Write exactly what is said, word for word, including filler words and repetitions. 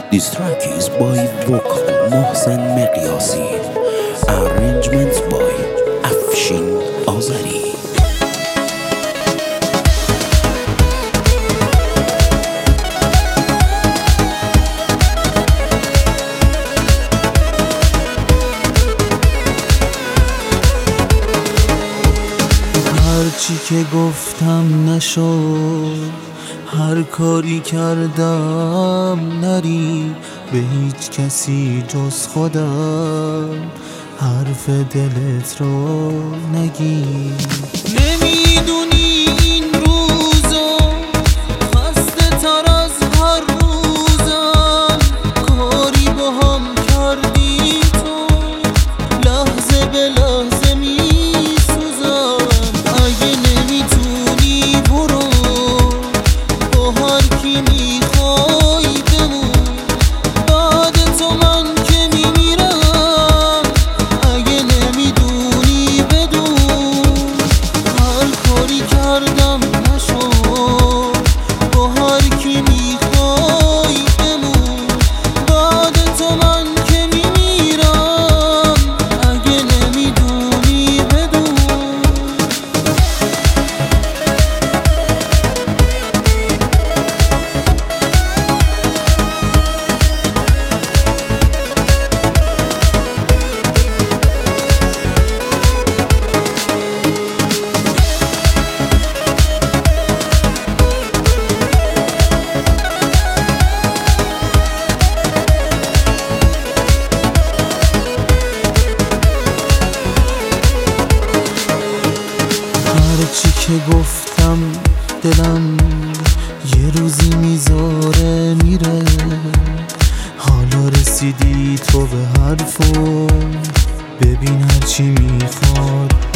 This track is by vocal محسن مقیاسی. Arrangement by افشین آذری. هرچی که گفتم نشد، هر کاری کردم نری به هیچ کسی جز خودم، حرف دلت رو نگی. نمیدونی این روزا خسته تر از هر روزم، کاری با هم کردی تو لحظه به لحظه میسوزم. اگه نمیتونی برو با هر کی میخوای بمون، بعد تو من که میمیرم. اگه نمیدونی بدون هر کاری کردم نشد، با هر کی میخوای بمون، بعد تو من که میمیرم. اگه نمیدونی بدون. هرچی که گفتم دلم یه روزی میذاره میره، حالا رسیدی تو به حرفم. ببین هرچی میخواد